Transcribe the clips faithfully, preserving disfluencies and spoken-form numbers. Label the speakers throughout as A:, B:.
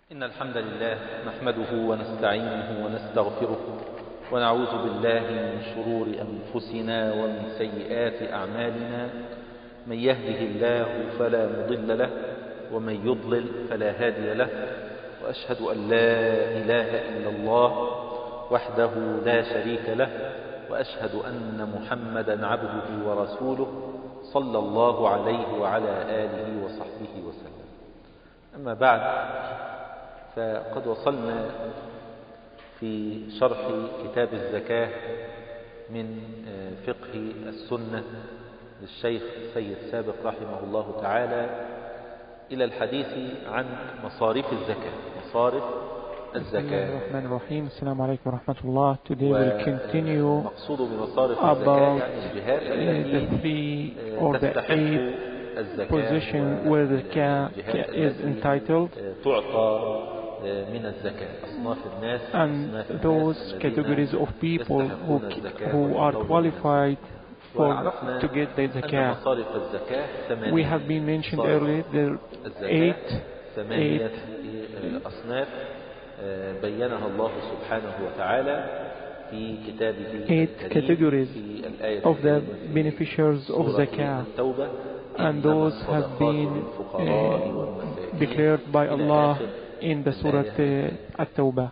A: إن الحمد لله نحمده ونستعينه ونستغفره ونعوذ بالله من شرور أنفسنا ومن سيئات أعمالنا. من يهده الله فلا مضل له ومن يضلل فلا هادي له، وأشهد أن لا إله إلا الله وحده لا شريك له، وأشهد أن محمدا عبده ورسوله صلى الله عليه وعلى آله وصحبه وسلم. أما بعد، فقد وصلنا في شرح كتاب الزكاة من فقه السنة للشيخ السيد سابق رحمه الله تعالى إلى الحديث عن مصارف الزكاة. مصارف الزكاة.
B: بسم الله الرحمن الرحيم. السلام عليكم ورحمة الله. Today we'll continue
A: مقصود بمصارف الزكاة يعني الجهات
B: the three or the eight position where the zakah is entitled,
A: تعطى من الزكاة أصناف الناس
B: and those categories of people who, who are qualified for to get the zakah. We have been mentioned earlier there are eight eight
A: أصناف بينها الله سبحانه وتعالى في كتابه
B: eight categories of the beneficiaries of zakah, and those have been uh, declared by Allah in the Surah uh, At-Tawbah.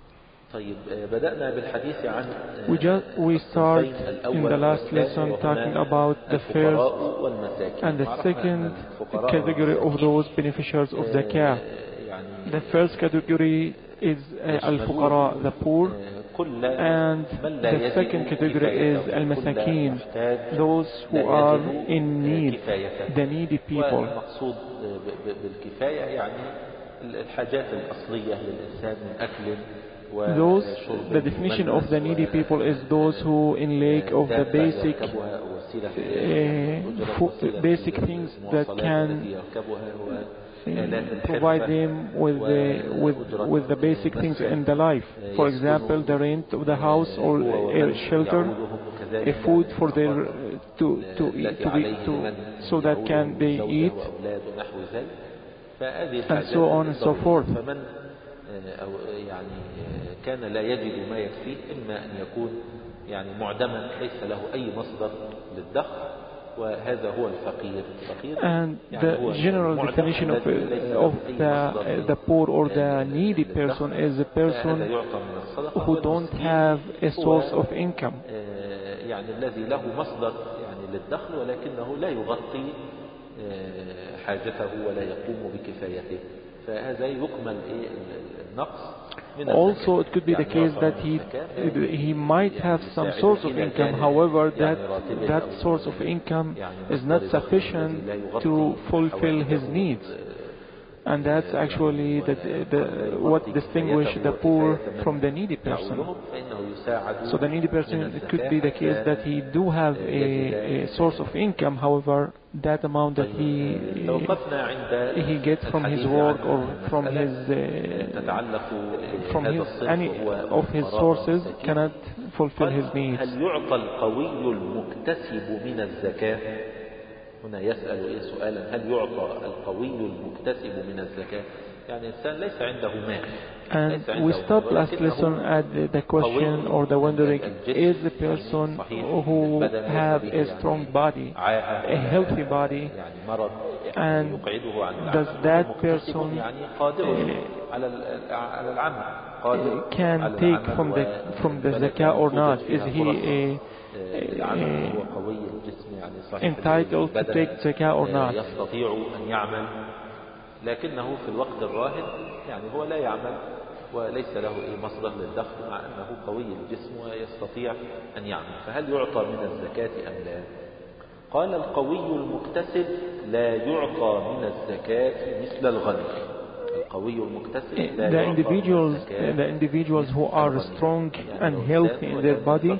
B: We just we start in the last lesson talking about the first and the second category of those beneficiaries of zakah. The first category is uh, al-fuqara, the poor, and the second category is al-masakin, those who are in need, the needy people. Those, the definition of the needy people is those who in lack of the basic uh, basic things that can uh, provide them with the, with, with the basic things in the life. For example, the rent of the house or a shelter, a food for their uh, to to eat to, be, to so that can they eat, and so on and so forth.
A: أو يعني كان لا يجد ما يكفيه، إما أن يكون يعني معدما ليس له أي مصدر للدخل، وهذا هو الفقير.
B: And the general definition of, of the, the poor or the needy person is a person who don't have a source of income.
A: يعني الذي له مصدر يعني للدخل ولكنه لا يغطي حاجته ولا يقوم بكفايته.
B: Also, it could be the case that he he might have some source of income, however, that that source of income is not sufficient to fulfill his needs. And that's actually the, the, what distinguishes the poor from the needy person. So the needy person, it could be the case that he do have a, a source of income, however, that amount that he he gets from his work or from his uh, from his any of his sources cannot fulfill his needs.
A: هنا يسأل إيه سؤالا: هل يعطى القوي المكتسب من الزكاة؟ يعني إنسان ليس عنده مال.
B: And we stopped last lesson at the, the question or the wondering: is the person who have a strong body, a healthy body, and does that person uh, can take from the from the zakah or not? Is he a entitled to take zakah or not?
A: يستطيع أن يعمل لكنه في الوقت الراهن يعني هو لا يعمل وليس له أي مصدر للدخل، مع أنه قوي الجسم ويستطيع أن يعمل، فهل يعطى من الزكاة أم لا؟ قال: القوي المكتسب لا يعطى من الزكاة مثل الغني.
B: The individuals, the individuals who are strong and healthy in their body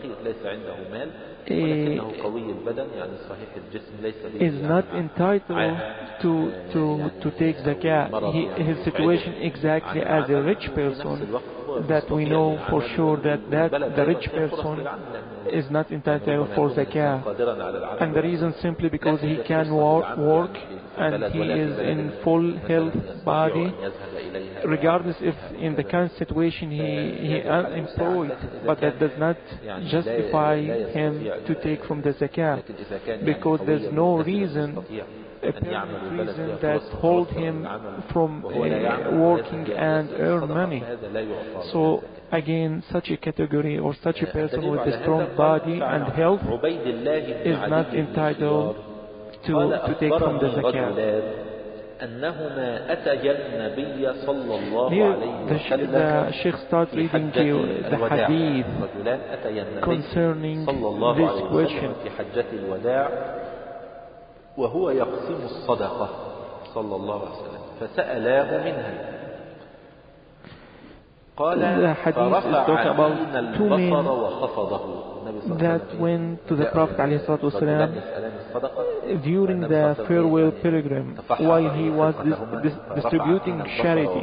B: is not entitled to to to take zakah. He, his situation exactly as a rich person, that we know for sure that, that the rich person is not entitled for zakah. And the reason simply because he can work, work and he is in full health body, regardless if in the current situation he, he unemployed, but that does not justify him to take from the zakah, because there's no reason, a permanent reason that hold him from uh, working and earn money. So again, such a category or such a person with a strong body and health is not entitled to, to take from the zakah. Here the, the Sheikh starts reading the, the hadith concerning this question.
A: وهو يقسم الصدقة صلى الله عليه وسلم فسألاه منها قال فرفع فينا البصر وخفضه.
B: That went to the Prophet ﷺ during the farewell pilgrim while he was dis dis distributing charity.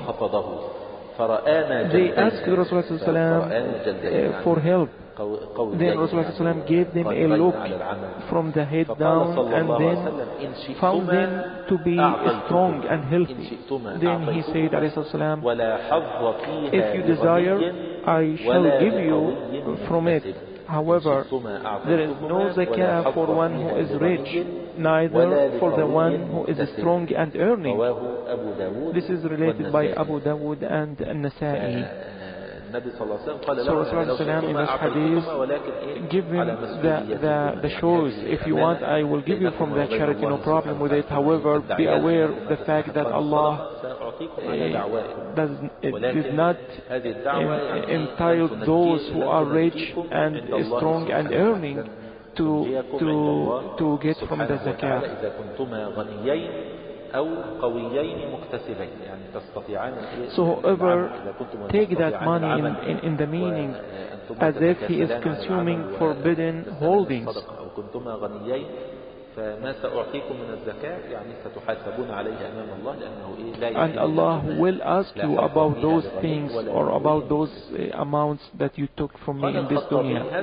B: They asked Rasulullah ﷺ for help. Then Rasulullah ﷺ gave them a look from the head down and then found them to be strong and healthy. Then he said, ﷺ, if you desire, I shall give you from it. However, there is no zakah for one who is rich, neither for the one who is strong and earning. This is related by Abu Dawud and An-Nasa'i. So Rasulullah in this hadith give him the, the, the choice. If you want, I will give you from the charity, no problem with it. However, be aware of the fact that Allah uh, does, does not uh, entitle those who are rich and strong and earning to, to, to get from the zakah. So whoever take that money in, in, in the meaning as if he is consuming forbidden holdings. And Allah will ask you about those things or about those uh, amounts that you took from me in this dunya.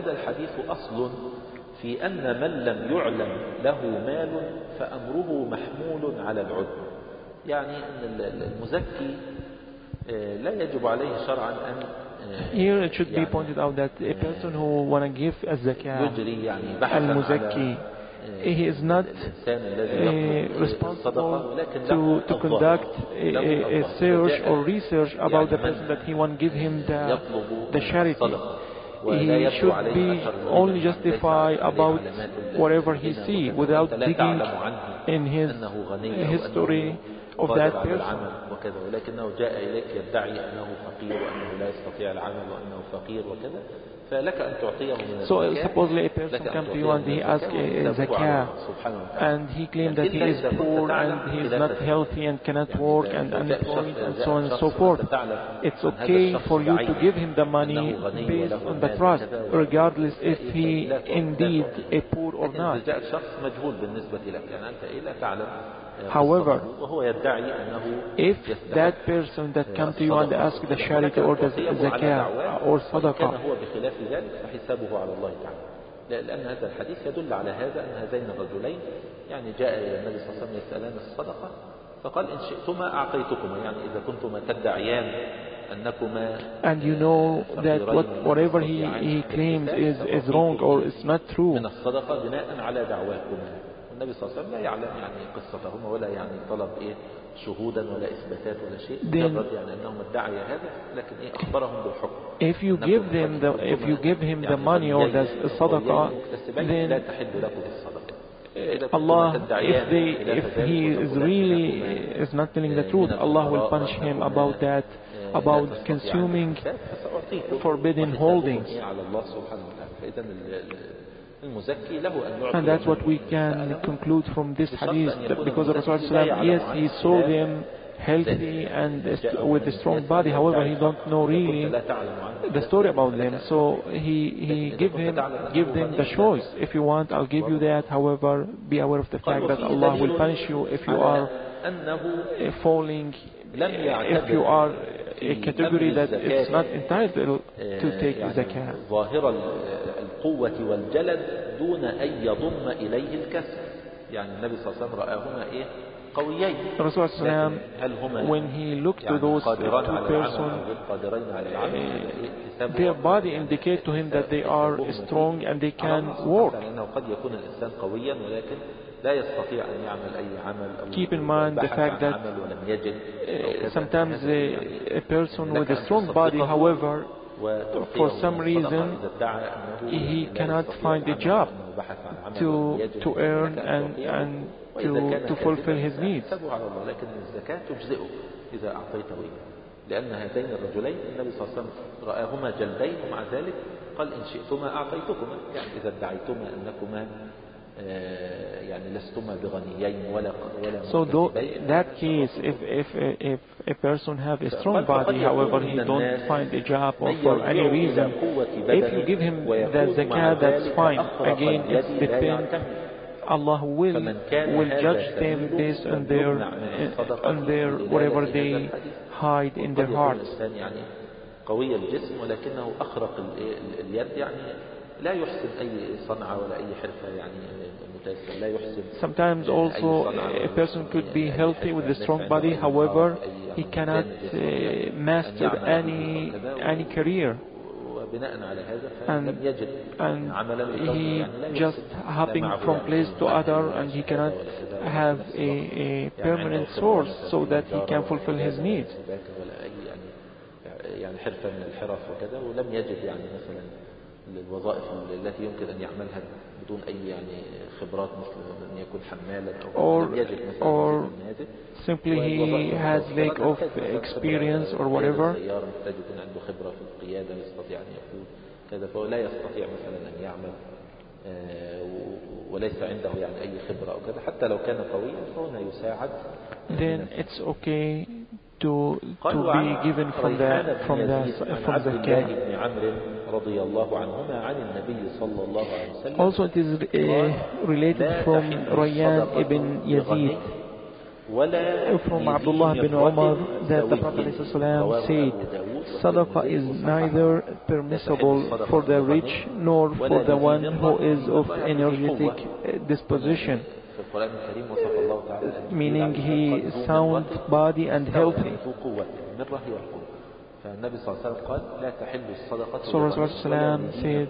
A: في أن من لم يعلم له مال فأمره محمول على العدل. يعني أن المزكي لا يجب عليه شرعا أن
B: Here it should be pointed out that a person who want to give a zakah, al-muzakki, he is not uh, responsible to, to conduct a, a, a search or research about the person that he want to give him the, the charity. He should be only justify about whatever he see without digging in his history of that person. So supposedly a person comes to you and he asks a zakah and he claims that he is poor and he is not healthy and cannot work and unemployed and so on and so forth. It's okay for you to give him the money based on the trust, regardless if he indeed a poor or not. However, if that person that comes to you and asks the charity or the zakah or sadaqah,
A: فحسابه على الله تعالى. لأن هذا الحديث يدل على هذا أن هذين الرجلين يعني جاء إلى النبي صلى الله عليه وسلم يسألان الصدقة فقال إن شئتما أعطيتكما يعني إذا كنتما تدعيان أنكما.
B: And you know that what, whatever he, he claims is, is wrong or is not true.
A: من الصدقة بناء على دعواكما. النبي صلى الله عليه وسلم لا يعلم يعني قصتهما ولا يعني طلب إيه شهودا ولا إثباتات ولا شيء. مجرد يعني أنهم ادعي هذا لكن إيه أخبرهم بالحكم.
B: If you give them the, if you give him the money or the sadaqah, then Allah, if they, if he is really is not telling the truth, Allah will punish him about that, about consuming forbidden holdings. And that's what we can conclude from this hadith, that because of Rasulullah, yes, he saw them healthy and with a strong body, however he don't know really the story about them, so he he give him give them the choice. If you want, I'll give you that, however be aware of the fact that Allah will punish you if you are falling, if you are a category that is not entitled to take zakah.
A: ظاهر القوة والجلد دون أن يضم إليه الكسر. يعني النبي صلى الله عليه وسلم رآهما إيه قويين.
B: Rasulullah when he looked to those two persons, their body indicate to him that they are strong and they can work. Keep in mind the fact that uh, sometimes a, a person with a strong body, however, for some reason he cannot find a job to to earn and and to to fulfill his needs.
A: لأن هذين الرجلين النبي صلى الله عليه وسلم رآهما جلدين ومع ذلك قال إن شئتما أعطيتكما. يعني إذا ادعيتما أنكما يعني لستما بغنيين ولا ولا.
B: So though, that case, if if if a person have a strong body, however he don't find a job or for any reason, if you give him the zakah, that's fine. Again, it's depend. Allah will will judge them based on their on their whatever they hide in their hearts.
A: قوي الجسم ولكنه أخرق اليد يعني لا يحسن أي صنعة ولا أي حرفة يعني متيسر لا يحسن.
B: Sometimes also a person could be healthy with a strong body, however he cannot uh, master any any career. And, and he just hopping from place to other and he cannot have a, a permanent source so that he can fulfill his needs.
A: يعني حرفة من الحرف وكذا ولم يجد يعني مثلا الوظائف التي يمكن أن يعملها بدون أي يعني خبرات مثل أن يكون حمالا أو لم يجد مثلا
B: simply he has lack of experience or whatever.
A: سيارة محتاج يكون عنده خبرة في القيادة يستطيع أن يقود كذا فهو لا يستطيع مثلا أن يعمل وليس عنده يعني أي خبرة أو كذا حتى لو كان قويا فهنا يساعد.
B: Then it's okay to to be given from the from the from the zakah. Also, it is uh, related from Rayyan ibn Yazid from Abdullah bin Umar that the Prophet ﷺ said, Sadaqah is neither permissible for the rich nor for the one who is of energetic disposition, meaning he sound body and healthy. So Rasulullah said,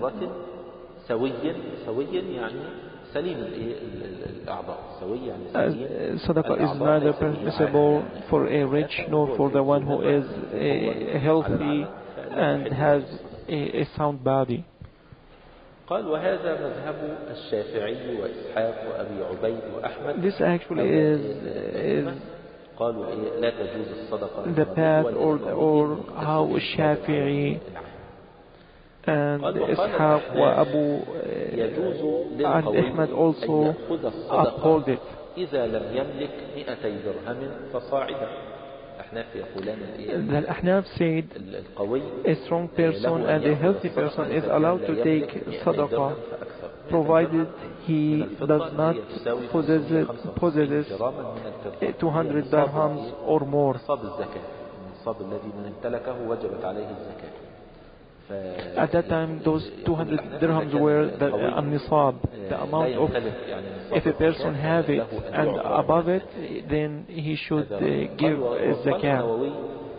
B: Sadaqah is neither permissible for a rich nor for the one who is a healthy and has a, a sound body. This actually is, is the path or, or how Shafi'i and Ishaq wa Abu and Ahmad also uphold it. The Ahnaf said a strong person and a healthy person is allowed to take sadaqah provided he does not possess, possess two hundred dirhams or more. At that time, those two hundred dirhams were the uh, nisab, the amount of, if a person have it and above it, then he should uh, give a zakah.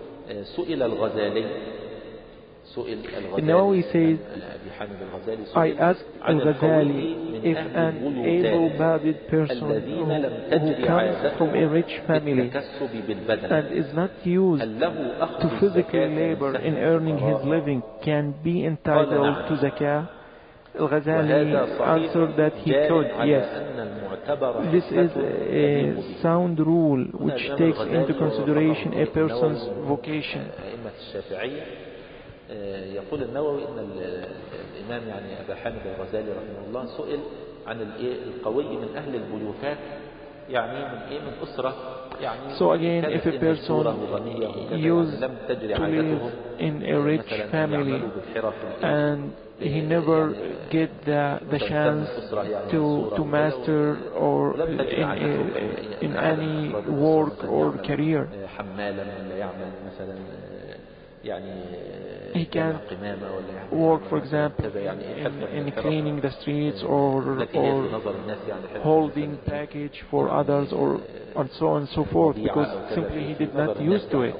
B: Now he says, I asked Al-Ghazali if an able-bodied person who, who comes from a rich family and is not used to physical labor in earning his living can be entitled to zakah. Al-Ghazali answered that he could, yes. This is a sound rule which takes into consideration a person's vocation.
A: يقول النووي ان الامام يعني ابا حامد الغزالي رحمه الله سئل عن القوي من اهل البيوتات يعني من إيه من أسرة يعني
B: So again, if a person used to live in a rich family and he never get the, the chance to, to master or in, a, in any work or career, he can work, for example, in, in cleaning the streets or, or holding package for others or and so on and so forth, because simply he did not used to it.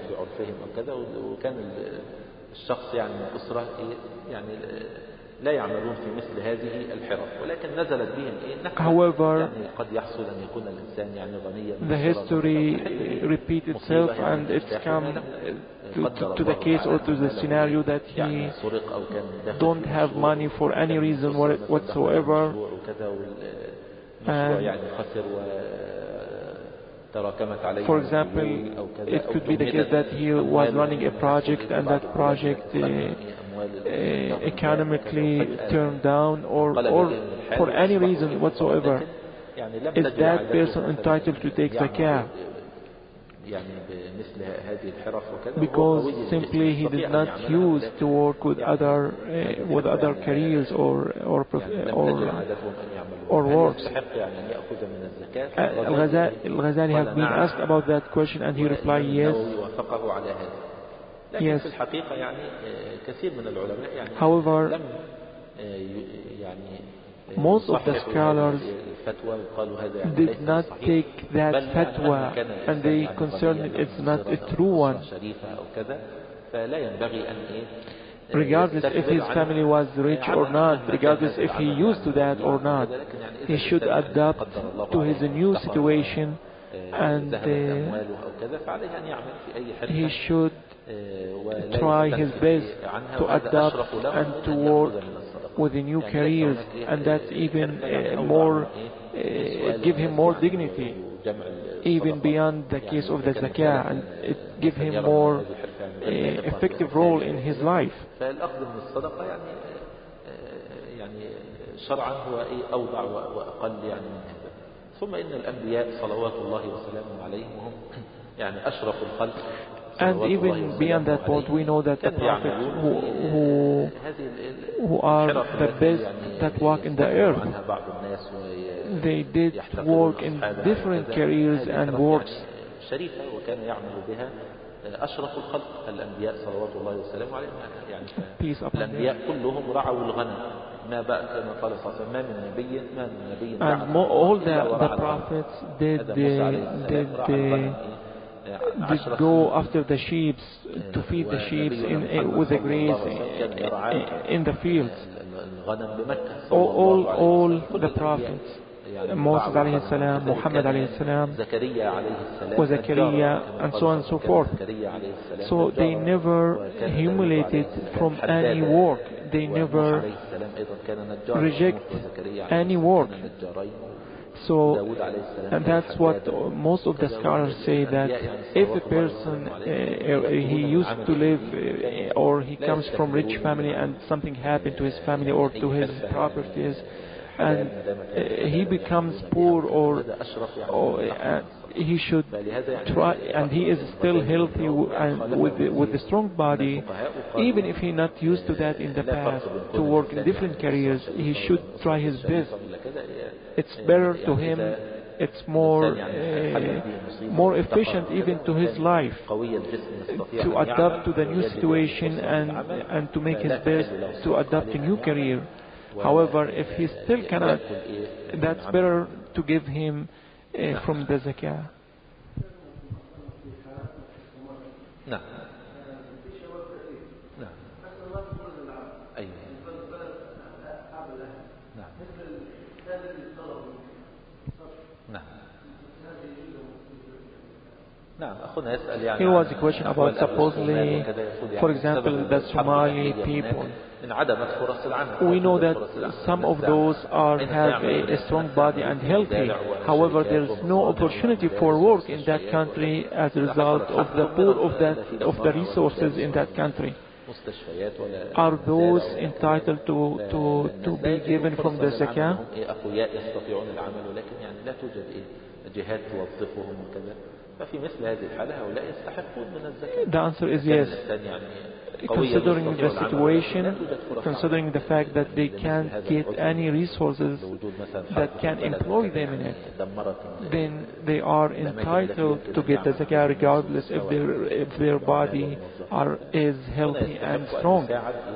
A: لا يعملون في مثل هذه الحرف ولكن نزلت بهم إيه
B: However,
A: يعني قد يحصل أن يكون الإنسان يعني غنيا
B: the history repeats itself and it's come to, to, to the case or to the scenario that he don't have money for any reason whatsoever, and for example, it could be the case that he was running a project and that project uh, uh, economically turned down, or, or for any reason whatsoever. Is that person entitled to take zakah? Because simply he did not use to work with other uh, with other careers or or or, or works. Al-Ghazali has been asked about that question and he replied yes. Yes. However, most of the scholars did not take that fatwa and they concerned it it's not a true one. Regardless if his family was rich or not, regardless if he used to that or not, he should adapt to his new situation, and uh, he should try his best to adapt and to work with the new careers, and that's even uh, more uh, give him more dignity, even beyond the case of the zakah, and it give him more uh, effective role in his life. ثم إن الأنبياء صلوات الله وسلامه عليهم هم يعني أشرف الخلق. And even beyond that point, we know that the prophets who, who, who are the best that walk in the earth, they did work in different careers and works. أشرف الخلق الأنبياء صلوات الله وسلامه عليهم يعني الأنبياء كلهم رعوا الغنم ما بقى كما قال صلى الله عليه وسلم ما من نبي ما من نبي and all the, the prophets did did did go after the sheep to feed the sheep in with the grass in, in the fields. all all, all the prophets, Moses alayhi salam, Muhammad alayhi salam, Zakaria, and so on and so forth. So they never humiliated from any work. They never reject any work. So, and that's what most of the scholars say, that if a person uh, he used to live uh, or he comes from rich family and something happened to his family or to his properties, and uh, he becomes poor, or, or uh, he should try, and he is still healthy and with the, with a strong body, even if he not used to that in the past, to work in different careers, he should try his best. It's better to him, it's more uh, more efficient even to his life, to adapt to the new situation and, and to make his best to adapt a new career. However, if he still cannot, that's better to give him uh, from the zakah.
A: نعم نعم أيوة نعم نعم نعم أخونا يسأل يعني.
B: Here was a question about supposedly, for example, the Somali people. We know that some of those are have a, a strong body and healthy. However, there is no opportunity for work in that country as a result of the poor of that of the resources in that country. Are those entitled to to to be given from the zakah?
A: جهات توظفهم وكذا، ففي مثل هذه الحالة هؤلاء يستحقون من الزكاة.
B: The answer is yes. Considering the situation, considering the fact that they can't get any resources that can employ them in it, then they are entitled to get the zakah regardless if their, if their body are, is healthy and strong.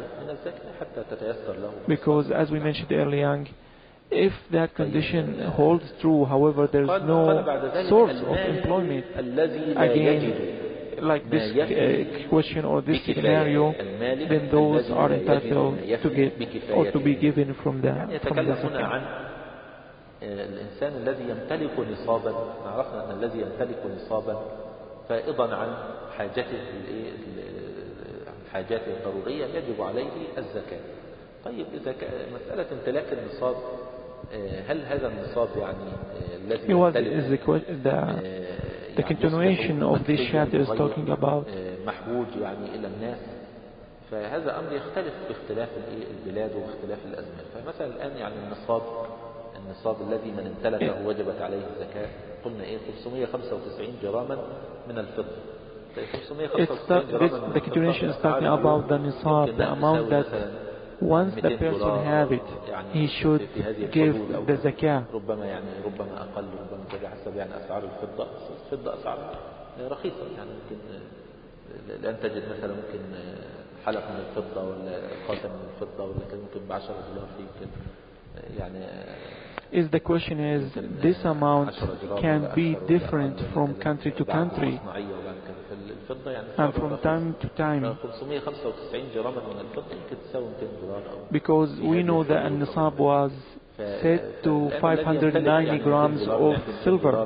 B: Because as we mentioned earlier, if that condition holds true, however, there is no source of employment, again, like this uh, question or this scenario, then those are entitled to get or to be given from the from the zakah.
A: الإنسان الذي يمتلك نصابا، عرفنا أن الذي يمتلك نصابا فائضا عن حاجته حاجاته الضرورية يجب عليه الزكاة. طيب إذا مسألة امتلاك النصاب، هل هذا النصاب يعني الذي يمتلك
B: The continuation of this chapter is talking about
A: محبوج يعني إلى الناس، فهذا أمر يختلف باختلاف البلاد واختلاف الأزمان. فمثلا الآن يعني النصاب النصاب الذي من امتلكه وجبت عليه الزكاة قلنا إيه خمسمائة وخمسة وتسعين جراما من الفضة.
B: The continuation is talking about the nisab, the amount that once the person have it, he should give the zakah.
A: ربما يعني ربما أقل ربما كذا حسب يعني أسعار الفضة. الفضة أسعار رخيصة، يعني ممكن لأن تجد مثلا ممكن حلق من الفضة ولا خاتم من الفضة ولا كذا ممكن بعشرة دولار في يمكن يعني.
B: Is the question is this amount can be different from country to country and from time to time, because we know that an-nisab was set to five hundred ninety grams of silver.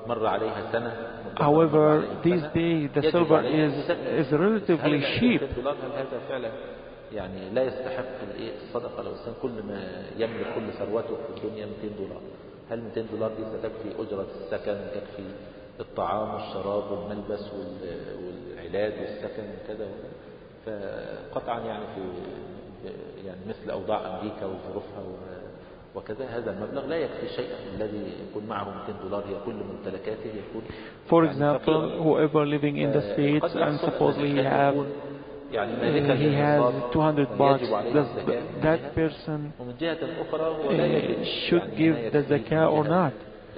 B: However, these days the silver is is relatively cheap.
A: يعني لا يستحق الصدقة لو الإنسان كل ما يملك كل ثروته في الدنيا مئتين دولار. هل مئتين دولار دي ستكفي أجرة السكن وتكفي الطعام والشراب والملبس والعلاج والسكن وكذا؟ فقطعا يعني في يعني مثل أوضاع أمريكا وظروفها وكذا هذا المبلغ لا يكفي شيئا. الذي يكون معه مئتين دولار هي كل ممتلكاته يكون.
B: For example, whoever living in the States and supposedly have Uh, he has two hundred bucks, does that person uh, should give the zakah or not?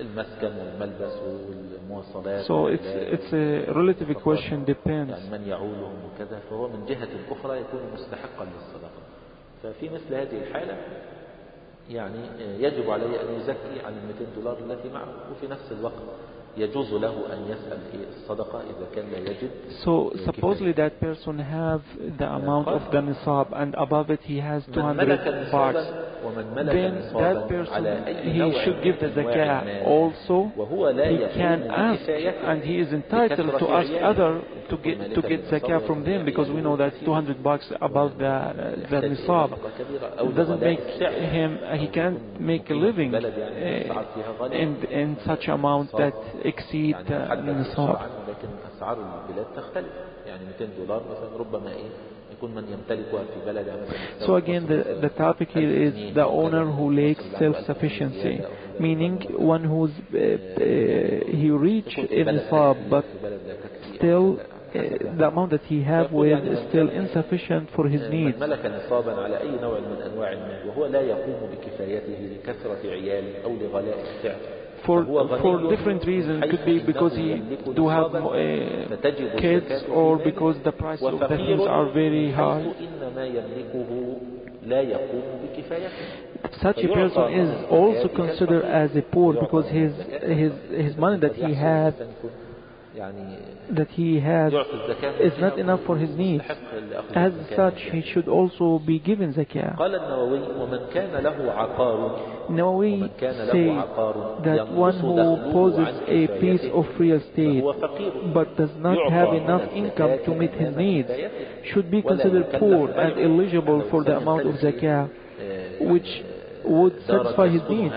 B: So it's, it's a relative question, depends.
A: ففي مثل هذه الحالة يعني يجب عليه أن يزكي عن المئتين دولار التي معه، وفي نفس الوقت يجوز له أن يسأل في الصدقة إذا كان لا يجد.
B: So supposedly that person have the amount of the nisab and above it he has two hundred bucks. Then that person, he should give the zakah also. He can ask and he is entitled to ask other to get to get zakah from them, because we know that two hundred bucks above the the nisab. It doesn't make him, he can't make a living uh, in in such amount that exceed the nisab.
A: لكن أسعار البلاد تختلف، يعني مئتين دولار مثلا ربما إيه يكون من يمتلكها في بلد.
B: So again, the the topic here is the owner who lacks self-sufficiency, meaning one who's uh, uh, he reached in nisab, but still uh, the amount that he have with is still insufficient for his needs.
A: ملك نصابا على أي نوع من أنواع المال وهو لا يقوم بكفايته لكثرة عياله أو لغلاء السعر.
B: For, for different reasons, it could be because he do have uh, kids, or because the price of the things are very high. Such a person is also considered as a poor because his his his money that he had that he had is not enough for his needs. As such, he should also be given zakah. Nawawi say that one who possesses a piece of real estate but does not have enough income to meet his needs should be considered poor and eligible for the amount of zakah which would satisfy his needs.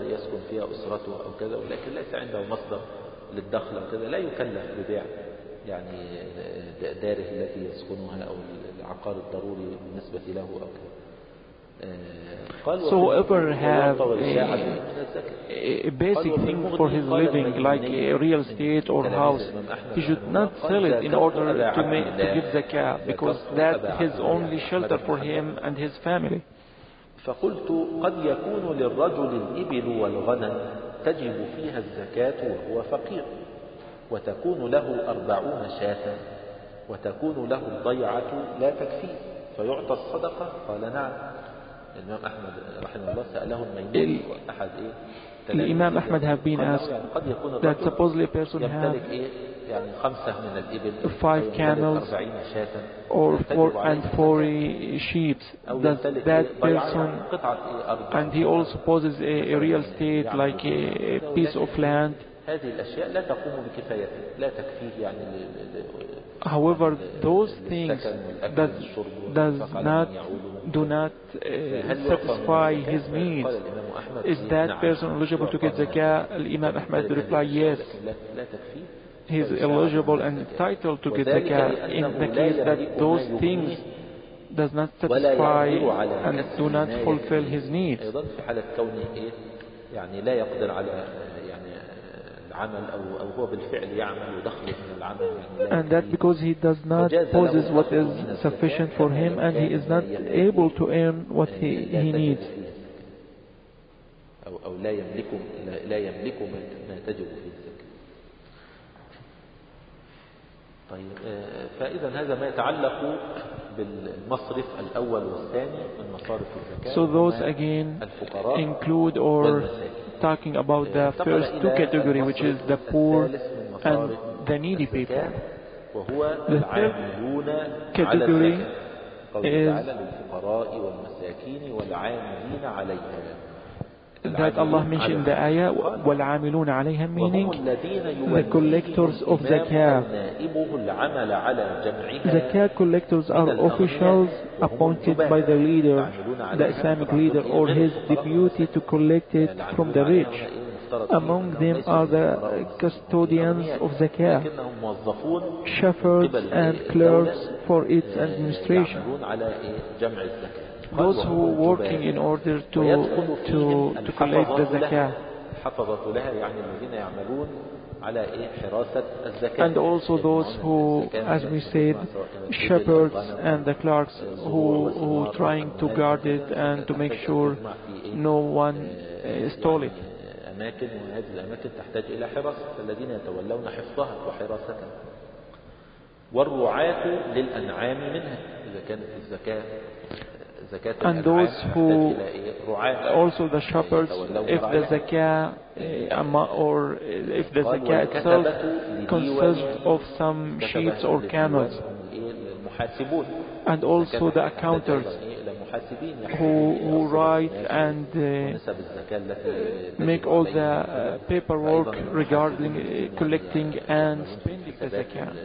A: للدخل وكذا لا يكلف ببيع يعني داره التي يسكنها أو العقار الضروري بالنسبة له أو كذا.
B: So whoever have a, a basic thing for his living, like a real estate or house, he should not sell it in order to, make, to give zakah, because that's his only shelter for him and his family.
A: فقلت قد يكون للرجل الإبل والغنم تجب فيها الزكاة وهو فقير، وتكون له أربعون شاة، وتكون له الضيعة لا تكفيه فيعطى الصدقة؟ قال نعم. الإمام أحمد رحمه الله سأله الميمون أحد إيه
B: الإمام أحمد have been asked that supposedly a person have
A: يعني خمسة من الإبل
B: five camels or four and forty sheep. Does that person, and he also possesses a, a real estate like a, a piece of land.
A: هذه الأشياء لا تقوم بكفايته لا تكفيه يعني.
B: However, those things that does not do not uh, satisfy his needs. Is that person eligible to get zakah? Al-Imam Ahmad replied yes. He is eligible and entitled to get zakah in the case that those things does not satisfy and do not fulfill his needs.
A: يعني لا يقدر على يعني العمل أو أو هو بالفعل يعمل ودخله من العمل.
B: And that because he does not possess what is sufficient for him and he is not able to earn what he, he needs.
A: أو أو لا يملك لا يملك ما تجب فيه الزكاة. طيب فإذا هذا ما يتعلق بالمصرف الأول والثاني من مصارف الزكاة.
B: So those again include or talking about the first two category, which is the poor and the needy people.
A: وهو
B: The third category is that Allah mentioned in the ayah, وَالْعَامِلُونَ عَلَيْهَا, meaning the collectors of zakah. Zakah collectors are officials appointed by the leader, the Islamic leader, or his deputy to collect it from the rich. Among them are the custodians of zakah, shepherds and clerks for its administration. Those who are working in order to to to collect the zakah, and also those who, as we said, shepherds and the clerks who who trying to guard it and to make sure no one uh, stole it.
A: أماكن وهذه الأماكن تحتاج إلى حراسة، الذين يتولون حفظها وحراستها. والرعاة للأنعام منها إذا كانت الزكاة.
B: And those who also the shepherds, if the zakah or if the zakah itself consists of some sheep or camels, and also the accountants who, who write and uh, make all the uh, paperwork regarding uh, collecting and spending the zakah.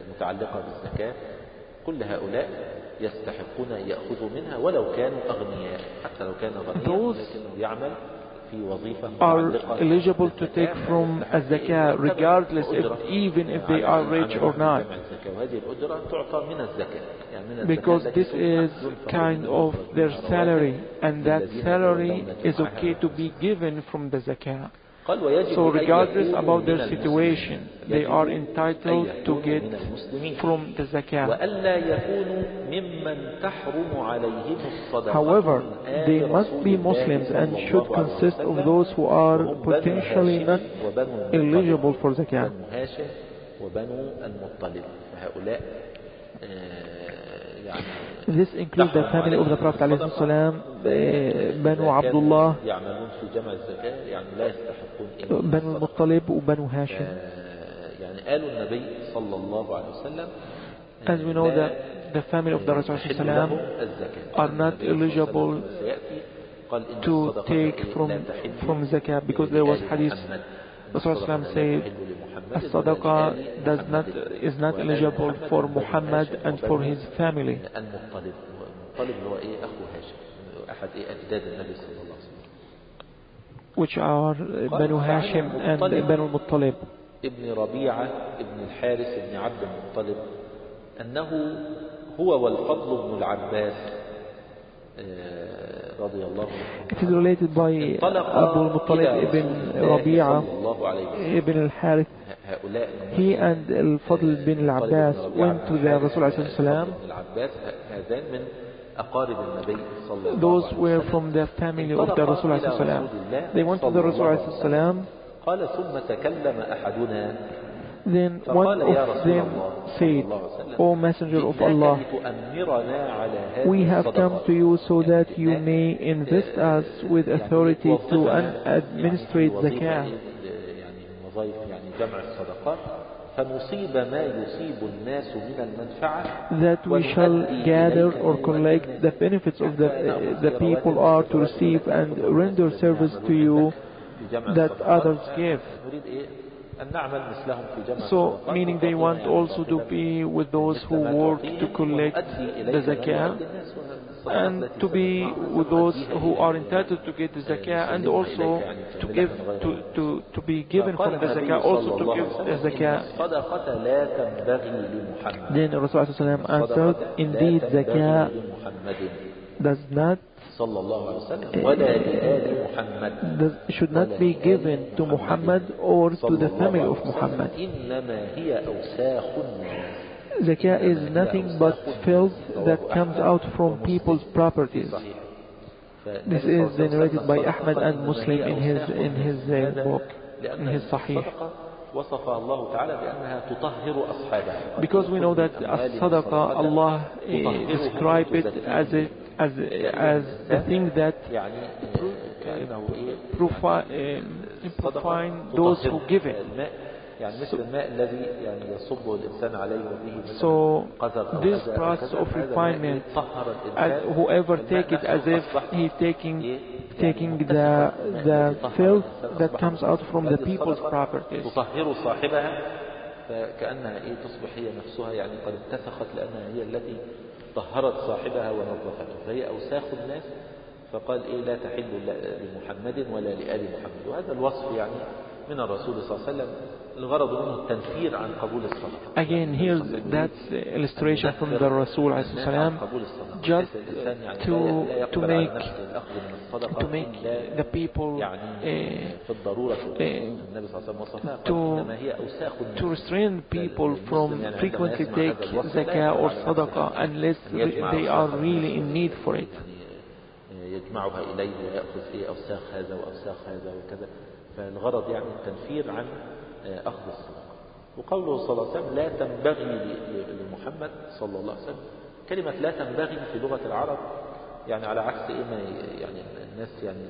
A: كل هؤلاء يستحقون يأخذوا منها ولو كانوا أغنياء حتى لو كان غنياء لكنه يعمل في وظيفة
B: are eligible to take from a zakah regardless if even if they are rich or not, because this is kind of their salary and that salary is okay to be given from the zakah. So regardless about their situation, they are entitled to get from the zakah. However, they must be Muslims and should consist of those who are potentially not eligible for zakah. This includes the family of the Prophet ﷺ, Banu Abdullah, Banu al-Muttalib, and Banu Hashim. As we know that the family of the Rasul ﷺ are not eligible to take from, from zakah, because there was hadith, Rasul ﷺ said, as-sadaqah does not, is not eligible for Muhammad and for his family. Which are Banu Hashim and Banu Muttalib.
A: ابن ربيعة ابن الحارث ابن عبد المطلب أنه هو والفضل بن العباس رضي الله عنه.
B: It is related by Abu al-Muttalib ibn Rabi'ah ibn al-Harith. He and al-Fadl bin al-Abbas went to the Rasul alayhi salam. Those were from the family of the Rasul alayhi salam. They went to the Rasul alayhi salam. Then one of them said, O Messenger of Allah, we have come to you so that you may invest us with authority to administrate zakah, that we shall gather or collect the benefits of the, the people are to receive and render service to you that others give. So, meaning they want also to be with those who work to collect the zakah, and to be with those who are entitled to get the zakah, and also to give to, to, to be given from the zakah, also to give the zakah. Then Rasulullah answered, indeed zakah does not Does, should not be given to Muhammad or to the family of Muhammad. Zakah is nothing but filth that comes out from people's properties. This is narrated by Ahmad and Muslim in his in his uh, book, in his Sahih. Because we know that as sadaqah, Allah uh, described it as a as as the thing that profane those who give it. So, so this process of refinement, as whoever take it as if he taking taking the the filth that comes out from the people's properties.
A: فكأنها إيه تصبح هي نفسها يعني قد اتسخت لأنها هي التي طهرت صاحبها ونظفته، فهي أوساخ الناس، فقال إيه لا تحل لمحمد ولا لآل محمد. وهذا الوصف يعني من الرسول صلى الله عليه وسلم الغرض منه التنفير عن قبول الصدقة.
B: Again, here that's illustration from the Rasul عليه السلام, just to to make to make the people uh, uh, to to restrain people from frequently take zakah or sadaqah unless they are really in need for it.
A: يجمعها إليه ويأخذ إيه أوساخ هذا وأوساخ هذا وكذا، فالغرض يعني التنفير عن أخذ الصدقة. وقوله صلى الله عليه وسلم لا تنبغي لمحمد صلى الله عليه وسلم، كلمة لا تنبغي في لغة العرب يعني على عكس إيه ما يعني الناس يعني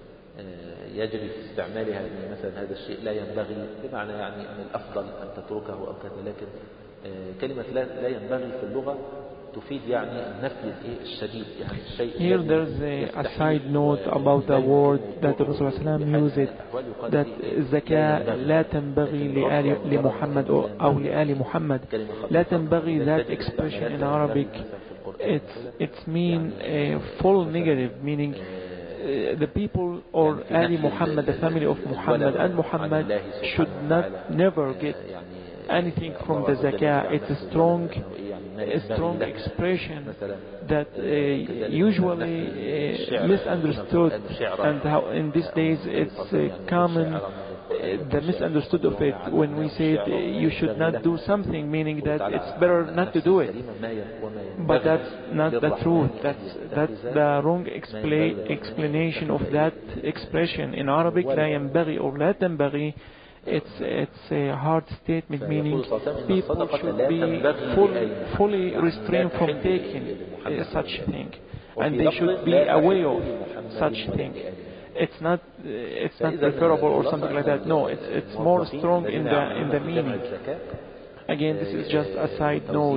A: يجري في استعمالها يعني مثلا هذا الشيء لا ينبغي بمعنى يعني أن الأفضل أن تتركه أو كذا، لكن كلمة لا لا ينبغي في اللغة تفيد يعني النفي الشديد يعني الشيء.
B: Here there is a, a side note about the word that the Rasul used it, that zakah لا تنبغي لآل لمحمد أو لآل محمد. لا تنبغي, that expression in Arabic, it's it's mean a full negative, meaning uh, the people or Ali Muhammad, the family of Muhammad and Muhammad should not never get anything from the zakah. It's a strong a strong expression that uh, usually uh, misunderstood, and how in these days it's uh, common, uh, the misunderstood of it when we say uh, you should not do something, meaning that it's better not to do it. But that's not the truth. That's that's the wrong expla- explanation of that expression in Arabic. لا ينبغي or لا تنبغي. It's it's a hard statement, meaning people should be fully, fully restrained from taking uh, such thing, and they should be aware of such thing. It's not uh, it's not preferable or something like that. No, it's it's more strong in the in the meaning. Again, this is just a side note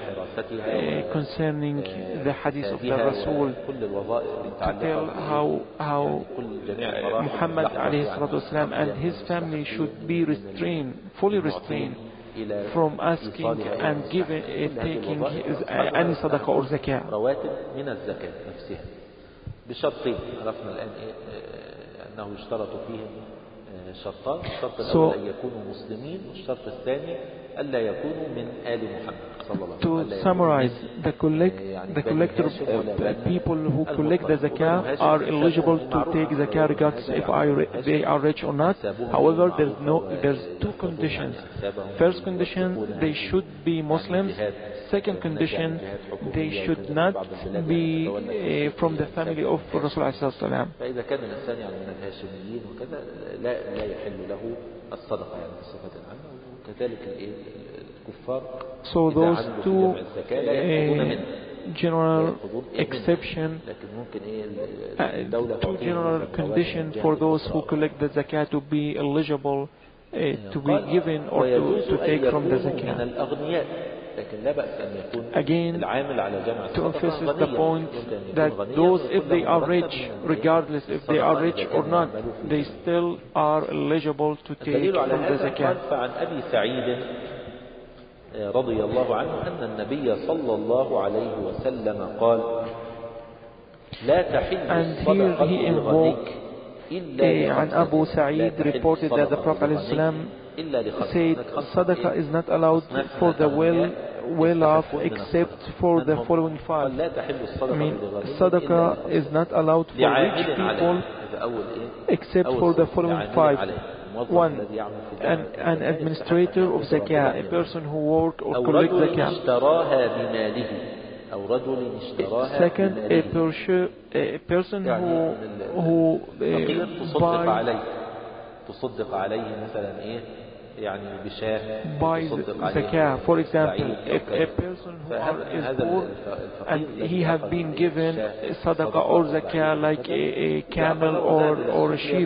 B: uh, concerning the hadith of the Rasul to tell how how uh, Muhammad alayhi salatu wasalam and his family should be restrained, fully restrained from asking and giving, uh, taking his, uh, any sadaqah or zakah.
A: من الزكاة نفسها بشرطين عرفنا الآن أنه يشترط فيهم شرطان. الشرط الأول
B: So,
A: أن يكونوا مسلمين، والشرط الثاني ألا يكونوا من آل محمد صلى الله عليه وسلم.
B: to summarize, the, collect, the collector uh, people who collect the zakah are eligible to take zakah regardless if I, they are rich or not. However, there's no, there's two conditions. First condition, they should be Muslims. Second condition, they should not be uh, from the family of Rasulullah sallallahu alaihi wasallam.
A: فإذا كان الإنسان يعني من الهاشميين وكذا لا لا يحل له الصدقة يعني بصفة عامة، وكذلك الكفار.
B: So those two uh, general exception, uh, two general conditions for those who collect the zakat to be eligible uh, to be given or to, to take from the zakat. Again, to emphasize the point that those, if they are rich, regardless if they are rich or not, they still are eligible to take from the zakat.
A: رضي الله عنه أن النبي صلى الله عليه وسلم قال لا تحل الصدقة للغني إلا
B: عن أبو سعيد reported that the Prophet ﷺ said صدقة is not allowed for the well well off except for the following five. I mean, صدقة is not allowed for rich people except for the following five. One, an, an administrator of zakah, a person who work or collect zakah. Second, a, persu- a person who who uh, buys zakah. For example, if a person who are, is poor and he have been given sadaqah or zakah like a, a camel or or a sheep.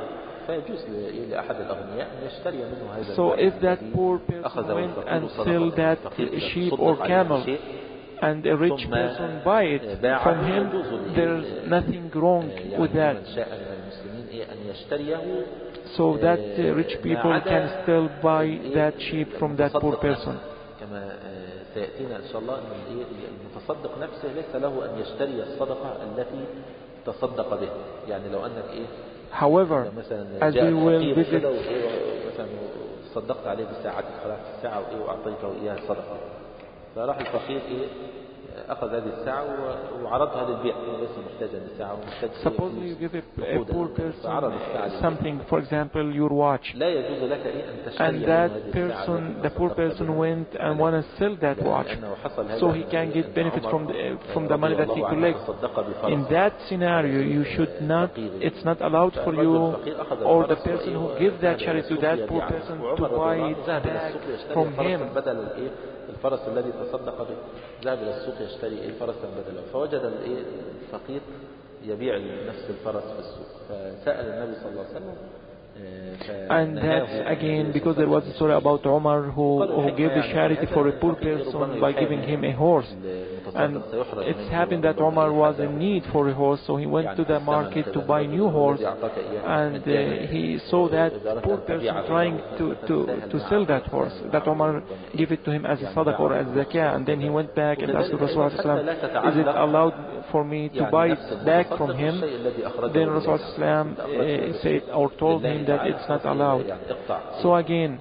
B: So if that poor person went and sell that sheep or camel and a rich person buy it from him, there's nothing wrong with that. So that uh, rich people can still buy that sheep from that poor person.
A: سيأتينا إن شاء الله أن المتصدق نفسه ليس له أن يشتري الصدقة التي تصدق بها. يعني لو أنك إيه
B: However, as we will visit,
A: مثلا صدقت عليه بالساعة خلاص الساعة وإيه وأعطيته إياها صدقة، فراح الفقير إيه أخذ هذه الساعة وعرضها للبيع، ليس محتاجا للساعة ومحتاج.
B: Suppose you give a, a poor person something, for example, your watch,
A: لا يجوز لك إيه أن تشتري
B: and that person, the poor person went and want to sell that watch, so he can get benefit from the, from the money that he collects. In that scenario, you should not, it's not allowed for you or the person who gives that charity to that poor person to buy it back from him.
A: الفرس الذي تصدق به ذهب إلى السوق يشتري إيه فرسا بدله، فوجد الإيه الفقير يبيع نفس الفرس في السوق، فسأل النبي صلى الله عليه وسلم.
B: And that's again because there was a story about Umar who, who gave the charity for a poor person by giving him a horse. And it's happened that Umar was in need for a horse, so he went to the market to buy a new horse, and uh, he saw that poor person trying to, to, to sell that horse, that Umar gave it to him as a sadaqah or as zakah, and then he went back and asked Rasulullah, is it allowed for me to buy it back from him? Then Rasulullah uh, said or told him that it's not allowed. So again,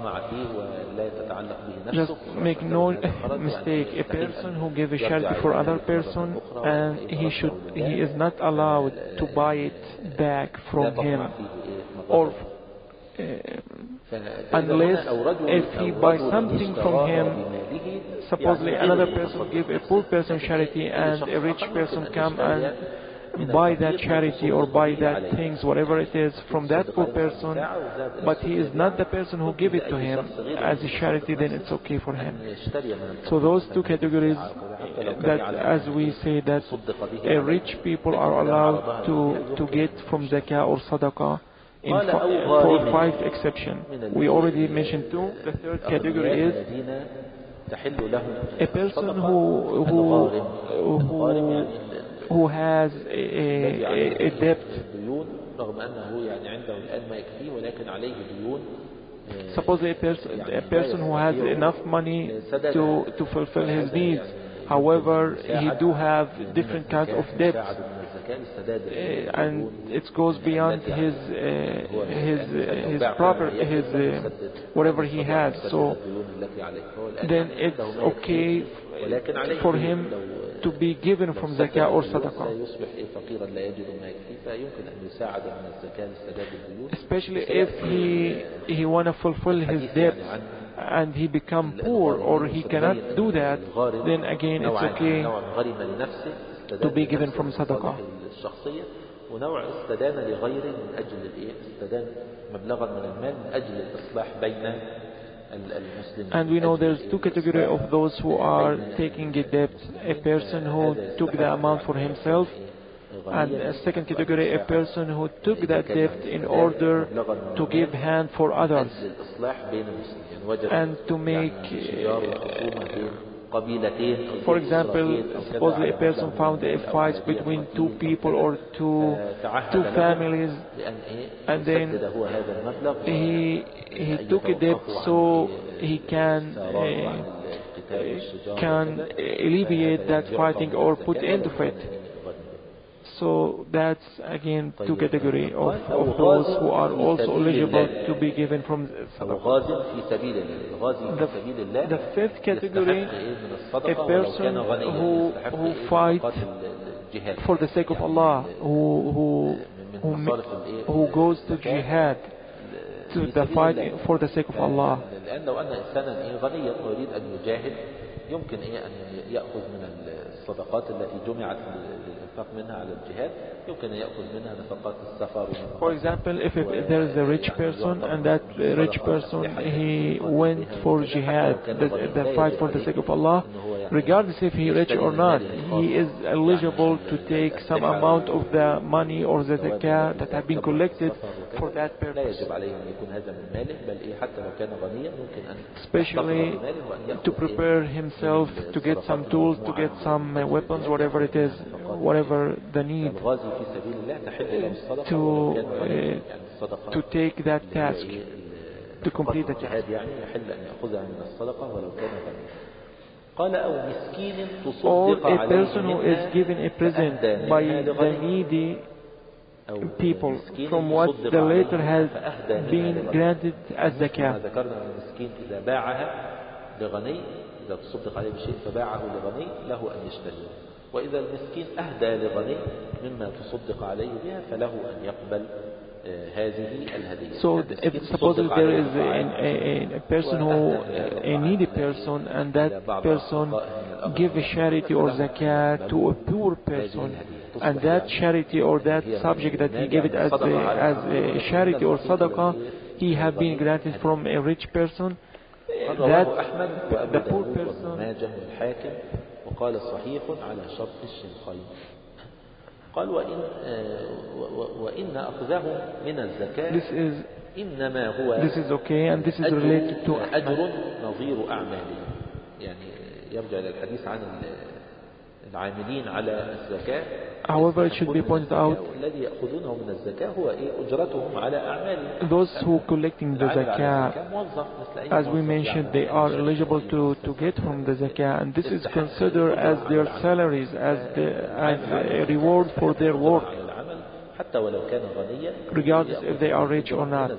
B: just make no mistake, a person who gave a charity for another person, and he should, he is not allowed to buy it back from him, or uh, unless if he buys something from him. Supposedly another person give a poor person charity and a rich person come and buy that charity or buy that things, whatever it is, from that poor person, but he is not the person who gave it to him as a charity, then it's okay for him. So those two categories, that as we say that a rich people are allowed to, to get from zakah or sadaqah, in for five exception. We already mentioned two. The third category is a person who who who, who has a, a, a debt. Suppose a person a person who has enough money to to fulfill his needs. However, he do have different kinds of debts. uh, and it goes beyond his uh, his uh, his proper his uh, whatever he has. So then it's okay for him to be given from zakah or sadaqah, especially if he he want to fulfill his debts and he become poor or he cannot do that. Then again it's okay to be given from sadaqah.
A: ونوع استدان لغيره من أجل الإيه استدان مبلغا من المال من أجل الإصلاح بين المسلمين.
B: And we know there's two categories of those who are taking a debt: a person who took the amount for himself, and a second category, a person who took that debt in order to give hand for others and to make uh, for example, supposedly a person found a fight between two people or two two families, and then he he took a debt so he can uh, can alleviate that fighting or put end to it. So that's again two categories of, of those who are also eligible to be given from sadaqah. The, the fifth category, a person who who fight for the sake of Allah, who who who, who goes to jihad, to the fight for the sake of Allah.
A: يمكن أن يأخذ من الصدقات التي جمعت للإنفاق منها على الجهاد يمكن أن يأخذ منها نفقات السفر.
B: For example, if it, there is a rich person and that rich person he went for jihad, the, the fight for the sake of Allah, regardless if he rich or not, he is eligible to take some amount of the money or the zakah that have been collected for that purpose. Especially to prepare himself to get some tools, to get some uh, weapons, whatever it is, whatever the need to uh, to take that task, to complete the task. Or a person who is given a present by the needy people from what the later has been granted as zakah. إذا تصدق عليه بشيء فباعه لغني له أن يشتريه وإذا المسكين أهدى لغني مما تصدق عليه بها فله أن يقبل هذه الهدية. So if suppose there is a, a, a person who a needy person and that person give a charity or zakah to a poor person, and that charity or that subject that he gave it as a, as a charity or sadaqah, he have been granted from a rich person, that the poor person.
A: وقال صحيح على شرط الشيخين. قال وإن وإن أخذهم من الزكاة إنما هو
B: this is okay and this is related to
A: أجر نظير أعمالهم. يعني يرجع إلى الحديث عن العاملين على الزكاة.
B: However, it should be pointed out, those who collecting the zakah, as we mentioned, they are eligible to, to get from the zakah, and this is considered as their salaries, as, the, as a reward for their work, regardless if they are rich or not.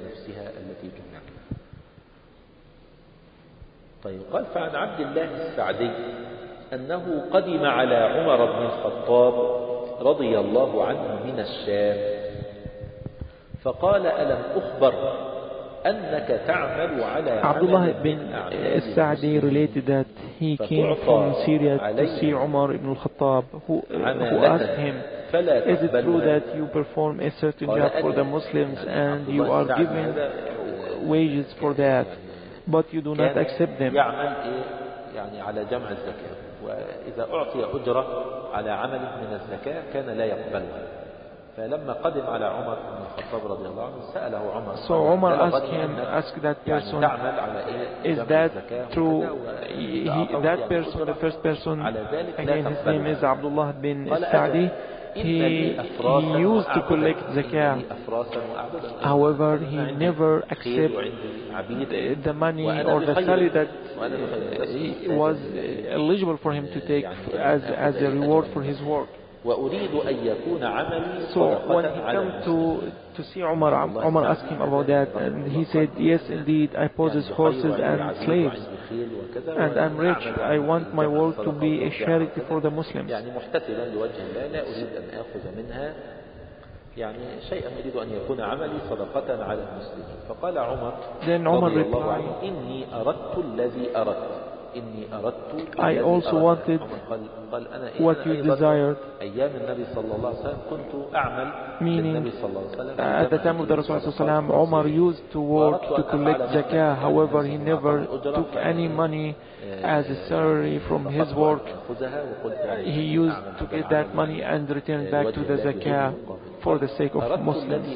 A: طيب قال فعن عبد الله السعدي أنه قدم على عمر بن الخطاب رضي الله عنه من الشام فقال ألم أخبر أنك تعمل على
B: Abdullah bin Sa'di related that he came from Syria to see Umar ibn al-Khattab, who, who asked him, is it true that you perform a certain job for the Muslims and you are given wages for that, but you do not accept them?
A: يعني على جمع الزكاة وإذا أعطي أجرة على عمل من الزكاة كان لا يقبلها فلما قدم على عمر بن الخطاب رضي الله عنه سأله عمر
B: So Umar asked him, asked that person, is that true? He, that person, the first person, again his name is Abdullah bin Sa'di, he, he used to collect zakah. However, he never accepted the, the money or the salary that uh, was eligible for him to take as, as a reward for his work.
A: وأريد أن يكون عملي
B: So when he
A: صدقة على
B: came to,
A: المسلمين.
B: to see Umar, Umar asked him about that, and he said, yes, indeed, I possess horses and slaves, and I'm rich. I want my work to be a charity for the Muslims.
A: يعني محتسبا لوجه الله لا أريد أن آخذ منها يعني شيئا، أريد أن يكون عملي صدقة على المسلمين. فقال عمر رضي الله عنه إني أردت الذي أردت إني أردت
B: I also wanted what you desired.
A: أيام النبي صلى الله عليه وسلم كنت أعمل
B: Meaning,
A: صلى الله عليه وسلم
B: at the time of the Rasulullah, Umar used to work to collect zakah. However, he never took any money as a salary from his work. He used to get that money and return back to the zakah for the sake of Muslims.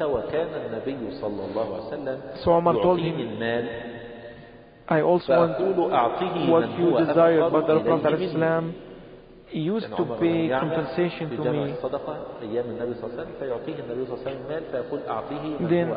B: So Umar told him, I also want what you desired, but the Prophet ﷺ used to pay compensation to me. Then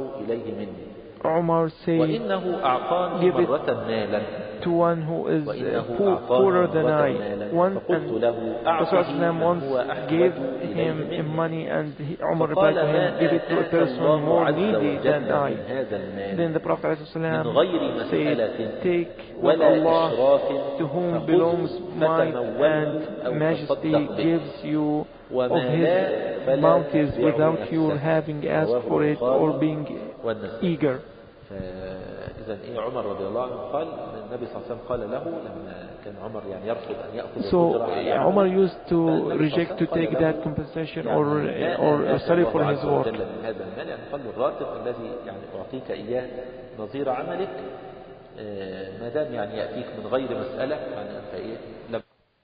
B: Umar said, give it to one who is poor, poorer than I. One, and Rasulullah once gave him money, and he, Umar replied to him, give it to a person more needy than I. Then the Prophet ﷺ said, take what Allah, to whom belongs might and majesty, gives you of His bounties without your having asked for it or being eager.
A: إذا إيه عمر رضي الله عنه قال النبي صلى الله عليه وسلم قال له لما كان عمر يعني يرفض أن يأخذ.
B: So Umar used to reject to take that compensation or or sorry for his work.
A: هذا المال يعني قال له الراتب الذي يعني أعطيك إياه نظير عملك ما دام يعني يأتيك من غير مسألة يعني أنت إيه لم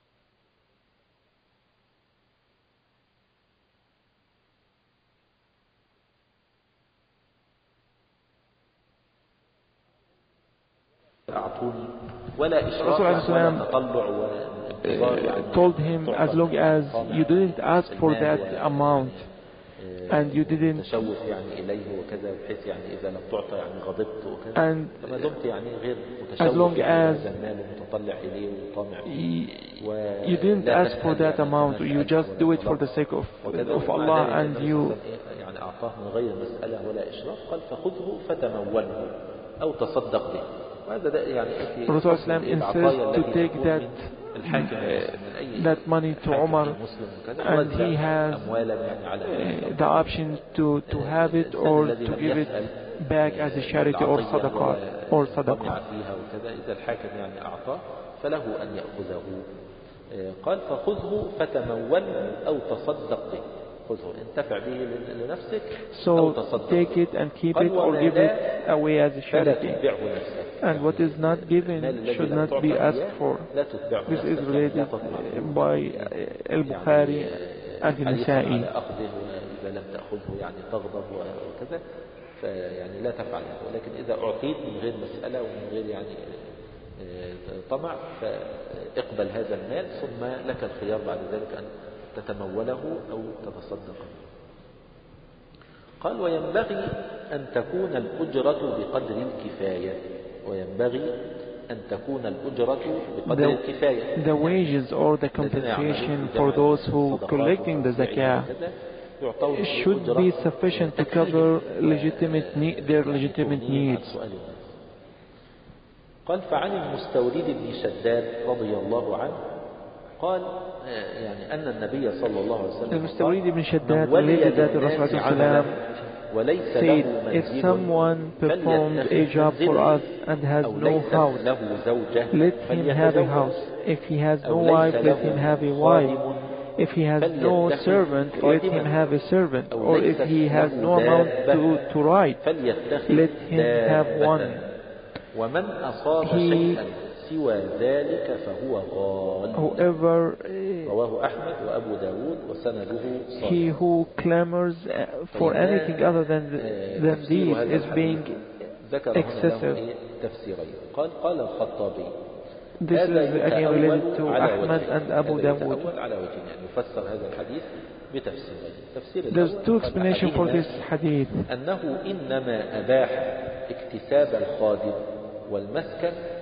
A: أعطوني ولا إشراف ولا تطلع وانتظار.
B: Told him, as long as you didn't ask for that amount and you didn't
A: تشوف يعني إليه وكذا بحيث يعني إذا لم تعطى يعني غضبت وكذا.
B: And
A: فما دمت يعني غير
B: as long as
A: المال ومتطلع إليه وطامع.
B: You didn't ask for that amount, you just do it for the sake of of Allah, and you
A: يعني أعطاه من غير مسألة ولا إشراف. قال فخذه فتموله أو تصدق به.
B: Rasulullah insists to take that that money to Umar, and he has uh, the option to to have it or to give it back as a charity or sadaqah or sadaqah.
A: قال فخذه فتموله أو تصدق به. انتفع به لنفسك
B: So take it and keep it or give it away as a charity. And what is not given should not be asked for. This is related by Al-Bukhari and Al-Nasa'i.
A: إذا لم تأخذه يعني تغضب وكذا فيعني لا تفعل هذا. ولكن إذا أعطيت من غير مسألة ومن غير يعني طمع فاقبل هذا المال ثم لك الخيار بعد ذلك أن تتموله أو تتصدق. قال وينبغي أن تكون الأجرة بقدر الكفاية. وينبغي أن تكون الأجرة بقدر الكفاية.
B: The wages or the compensation for those who collecting the zakah should be sufficient to cover legitimate need, their legitimate needs.
A: قال فعن المستورد بن شداد رضي الله عنه قال يعني أن النبي صلى الله عليه وسلم
B: المستورد بن شداد related that the Rasulullah said, if someone performed a job for us and has no house, let him have a house. If he has no wife, let him have a wife. If he has no servant, let him have a servant. Or if he has no amount to, to write, let him have one. He
A: سوى ذلك فهو غال.
B: Whoever
A: رواه أحمد وأبو داود وسنده صحيح.
B: He who clamors for anything other than than these is being excessive.
A: تفسيرين. قال قال الخطابي.
B: This is again related to Ahmad and Abu Dawud.
A: على وجه يعني يفسر هذا الحديث بتفسيرين. تفسير
B: There's two explanations for this hadith.
A: أنه إنما أباح اكتساب الخادم والمسكن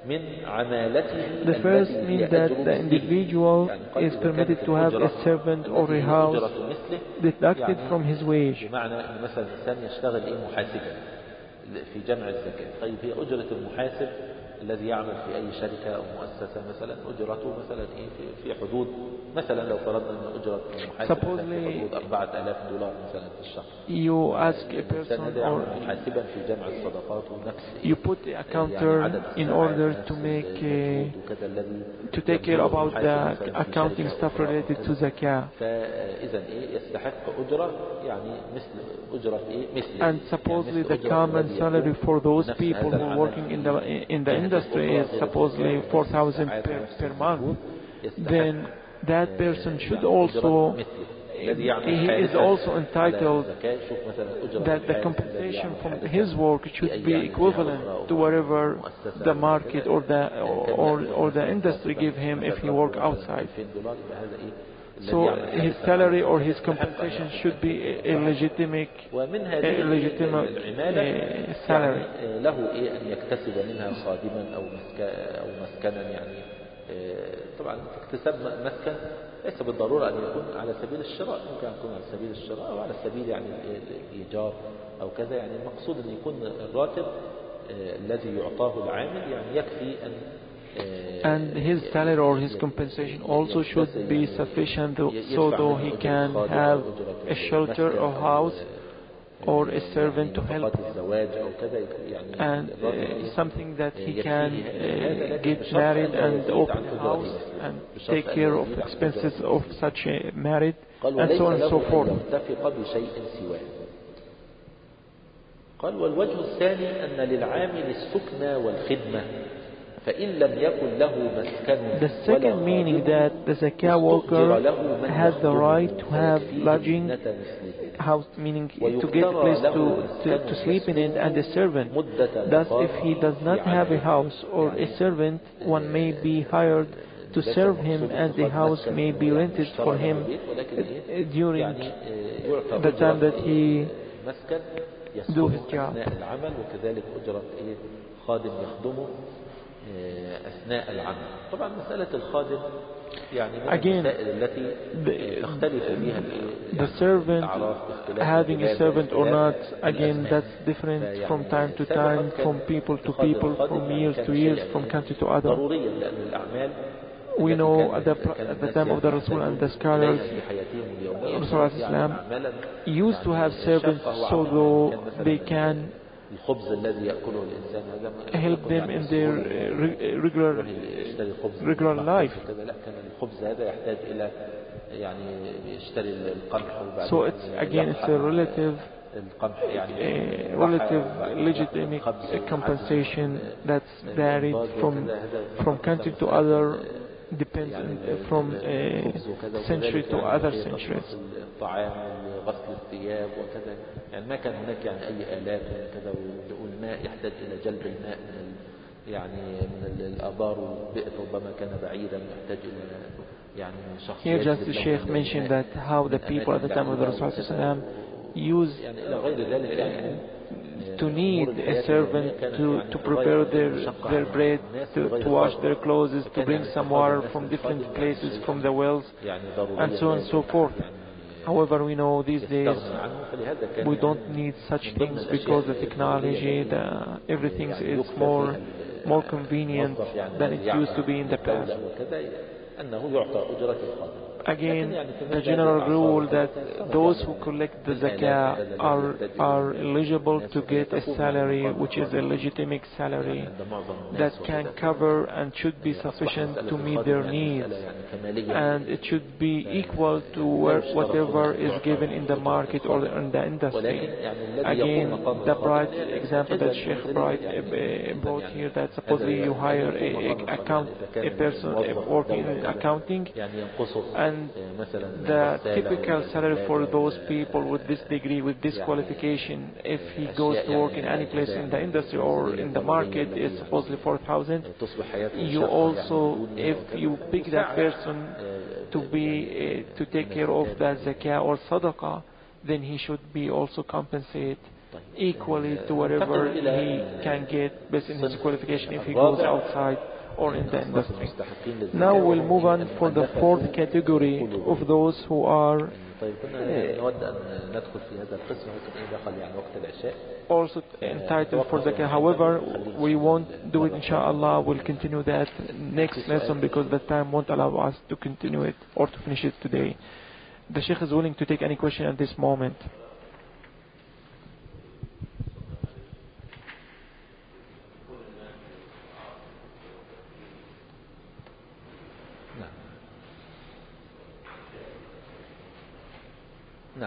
B: The first means that the individual is permitted to have a servant or a house deducted from his wage.
A: بمعنى أن مثلا الإنسان يشتغل إيه محاسبا في جمع الزكاة. طيب هي أجرة المحاسب الذي يعمل في أي شركة أو مؤسسة مثلا أجرته مثلا إيه في في حدود مثلا لو فرضنا أن أجرة المحاسب في حدود أربعة آلاف دولار مثلا في الشهر.
B: You ask a person or
A: محاسبا في جمع الصدقات ونفس
B: you put the accountant in order to make uh, to take care about the accounting stuff related to zakah.
A: فإذا إيه يستحق أجرة يعني مثل أجرة إيه مثل.
B: And supposedly the common salary for those people who are working in the in the industry is supposedly four thousand per, per month. Then that person should also, he is also entitled that the compensation from his work should be equivalent to whatever the market or the or, or the industry give him if he work outside. So his salary or his compensation should be a legitimate, a legitimate uh, salary.
A: له إيه أن يكتسب منها خادما أو أو مسكنا يعني طبعا اكتساب مسكن ليس بالضرورة أن يكون على سبيل الشراء، ممكن يكون على سبيل الشراء أو على سبيل يعني الإيجار أو كذا. يعني المقصود أن يكون الراتب الذي يعطاه العامل يعني يكفي أن
B: and his salary or his compensation also should be sufficient so that he can have a shelter or house or a servant to help and uh, something that he can uh, get married and open a house and take care of expenses of such a marriage and so on and so forth.
A: قال والوجه الثاني أن للعامل السكنى والخدمة فإن لم يكن له مسكن.
B: The second meaning that the zakah worker has the right to have lodging house, meaning to get a place to, to, to sleep in it, and a servant. Thus, if he does not have a house or a servant, one may be hired to serve him and the house may be rented for him during the time that he do his job.
A: أثناء العمل. طبعا مسألة الخادم يعني من المسائل التي تختلف فيها
B: the servant having a servant or not, again that's different from time to time, from people to people, from years to years, from country to other.
A: ضروريا لأن الأعمال
B: We know at the, at the time of the Rasul and the scholars, Rasul used to have servants so though they can help them in their regular regular life. So it's again it's a relative a relative legitimate compensation that's varied from from country to other, depends from uh, century to other centuries.
A: غسل الثياب وكذا يعني ما كان هناك يعني أي آلات وكذا، والماء يحتاج إلى جلب الماء من يعني من الآبار والبئر ربما كان بعيدا يحتاج إلى يعني شخص.
B: Here just the Sheikh mentioned that how the people at the time of the Rasul used to need a servant to, to prepare their, their bread, to, to wash their clothes, to bring some water from different places, from the wells, and so on and so forth. However, we know these days we don't need such things because the technology, the, everything is more, more convenient than it used to be in the past. Again, the general rule that those who collect the zakah are, are eligible to get a salary which is a legitimate salary that can cover and should be sufficient to meet their needs, and it should be equal to whatever is given in the market or in the industry. Again, the bright example that Sheikh Bright brought here, that supposedly you hire a, account, a person working in accounting, and And the typical salary for those people with this degree, with this qualification, if he goes to work in any place in the industry or in the market, is supposedly four thousand. You also, if you pick that person to be uh, to take care of that zakah or sadaqah, then he should be also compensated equally to whatever he can get based on his qualification if he goes outside or in the industry. Now we'll move on for the fourth category of those who are also entitled for zakah. However, we won't do it inshallah. We'll continue that next lesson because the time won't allow us to continue it or to finish it today. The Sheikh is willing to take any question at this moment.
A: نعم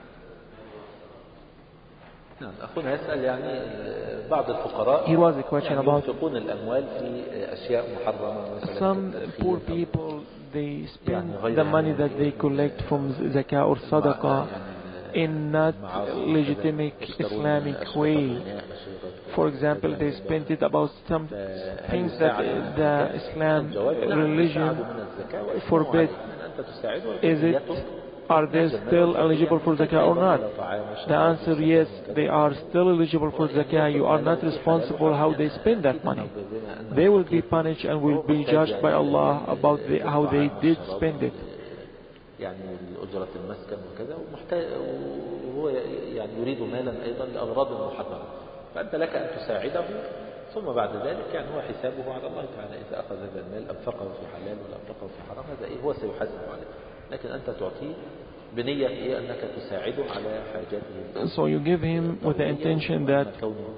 A: نعم أخونا يسأل يعني بعض الفقراء ينفقون الأموال في أشياء محرمة.
B: Some poor people, they spend the money that they collect from zakah or sadaqah in not legitimate Islamic way. For example, they spend it about some things that the Islam religion forbid. Is it Are they still eligible for zakah or not? The answer, yes, they are still eligible for zakah. You are not responsible how they spend that money. They will be punished and will be judged by Allah about the, how they did spend it.
A: يعني أجرة المسكن وكذا وهو يعني يريد مالا أيضا لأغراض محرمة فأنت لك أن تساعده ثم بعد ذلك يعني هو حسابه على الله تعالى إذا أخذ هذا المال أنفقه في حلال ولا أنفقه في حرام هذا إيه هو سيحاسب عليه لكن أنت تعطيه بنية إيه أنك تساعده على حاجاته.
B: So you give him with the intention that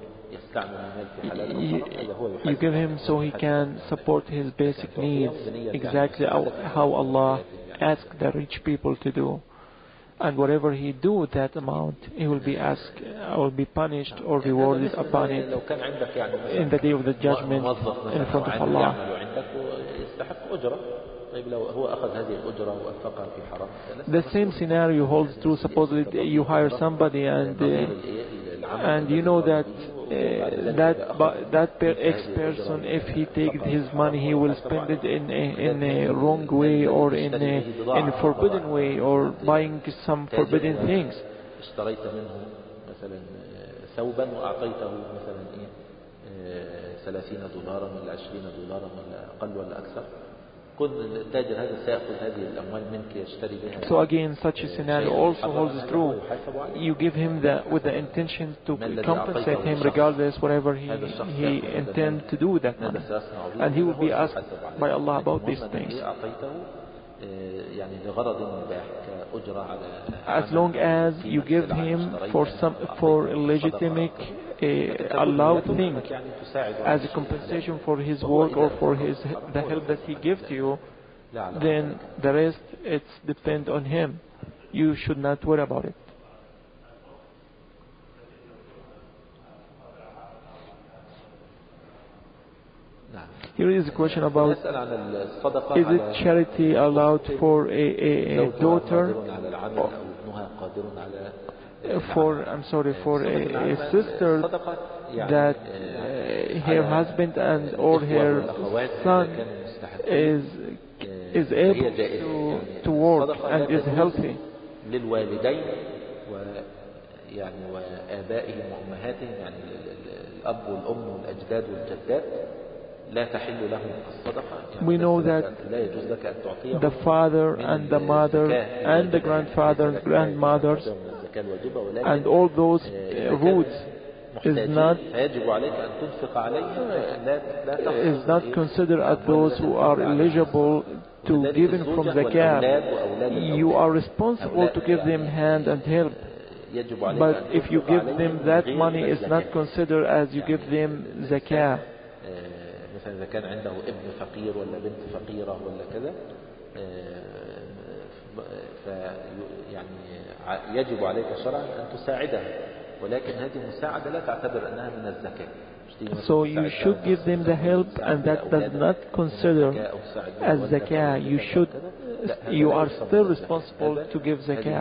B: you, you give him so he can support his basic needs exactly how Allah asked the rich people to do. And whatever he do with that amount, he will be asked, will be punished or rewarded upon it in the day of the judgment in front of Allah. The same scenario holds true. Supposedly you hire somebody and uh, and you know that uh, that that per ex person, if he takes his money, he will spend it in a, in a wrong way or in a, in a forbidden way or buying some forbidden things.
A: ثلاثين دولارا ولا عشرين دولارا ولا أقل ولا أكثر كل التاجر هذا سيأخذ هذه الأموال منك يشتري بها.
B: So again, such a scenario also holds true. You give him the with the intention to compensate him regardless whatever he he intend to do with that money, and he will be asked by Allah about these things. As long as you give him for some for a legitimate uh, allowed thing as a compensation for his work or for his the help that he gives to you, then the rest it's depend on him. You should not worry about it. Here is a question about, is it charity allowed for a, a, a daughter, for, I'm sorry, for a, a sister that uh, her husband and or her son is is able to, to work and is healthy?
A: يعني وآبائهم وأمهاتهم يعني الأب والأم والأجداد والجدات لا تحل لهم الصدقة.
B: We know that the father and the mother and the grandfather and grandmothers and all those uh, roots is not is not considered as those who are eligible to given from zakah. You are responsible to give them hand and help. But if you give them that money, it's not considered as you give them zakah.
A: مثلا إذا كان عنده ابن فقير ولا بنت فقيرة ولا كذا فيعني يجب عليك شرعا أن تساعدها ولكن هذه المساعدة لا تعتبر أنها من الزكاة.
B: So you should give them the help and that does not consider as zakah. You should, you are still responsible to give zakah.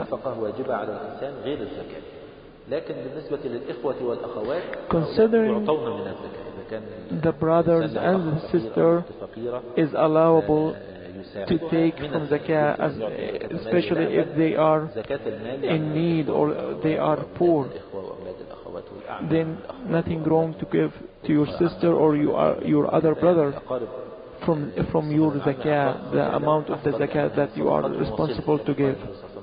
B: Considering the brothers and the sister is allowable to take from zakah, as, especially if they are in need or they are poor. then nothing wrong to give to your sister or your, your other brother from, from your zakah, the amount of the zakah that you are responsible to give.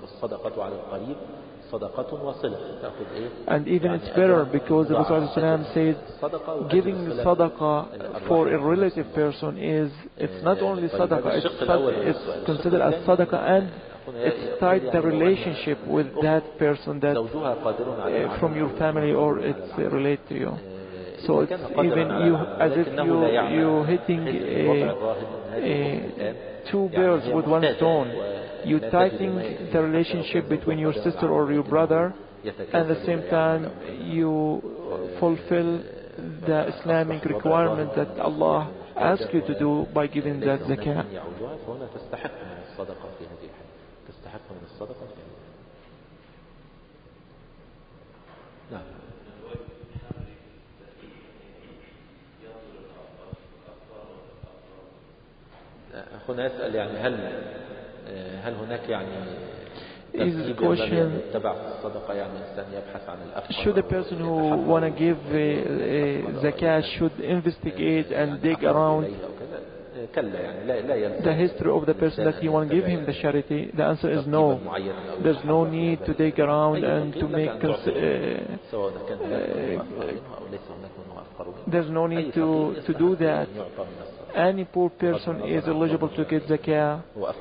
B: And even it's better because the Prophet ﷺ said giving sadaqah for a relative person is, it's not only sadaqah, it's, it's considered as sadaqah, and it's tied the relationship with that person that uh, from your family or it's uh, related to you. So it's even you, as if you, you hitting a, a two birds with one stone. You tightening the relationship between your sister or your brother, and at the same time you fulfill the Islamic requirement that Allah asks you to do by giving that zakah.
A: هنا يسأل يعني هل هل هناك يعني
B: is question, should a person who want to give uh, zakah should investigate and dig around the history of the person that he want to give him the charity? The answer is no. There's no need to dig around and to make cons- uh, uh, there's no need to, to do that. Any poor person is eligible to get zakah,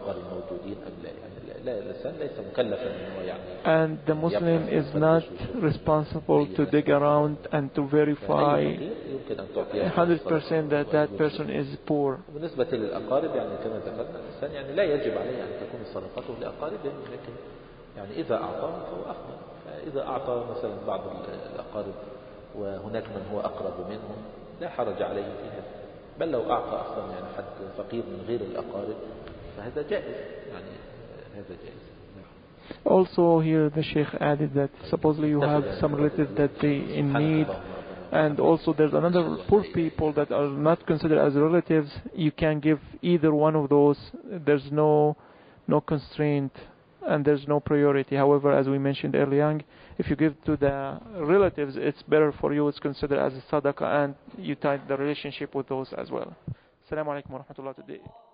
B: and the Muslim is not responsible to dig around and to verify one hundred percent that that person is poor.
A: بالنسبة للأقارب يعني كما ذكرنا الإنسان يعني لا يجب عليه أن تكون صدقته لأقاربه، لكن يعني إذا أعطاه فهو أفضل. فإذا أعطى مثلا بعض الأقارب وهناك من هو أقرب منهم لا حرج عليه في هذا، بل لو أعطى أصلا يعني حد فقير من غير الأقارب فهذا جائز، يعني هذا جائز.
B: Also here the Sheikh added that supposedly you have some relatives that they in need, and also there's another poor people that are not considered as relatives. You can give either one of those. There's no no constraint and there's no priority. However, as we mentioned earlier, if you give to the relatives, it's better for you. It's considered as a sadaqah, and you tie the relationship with those as well. Assalamu alaikum wa rahmatullah today.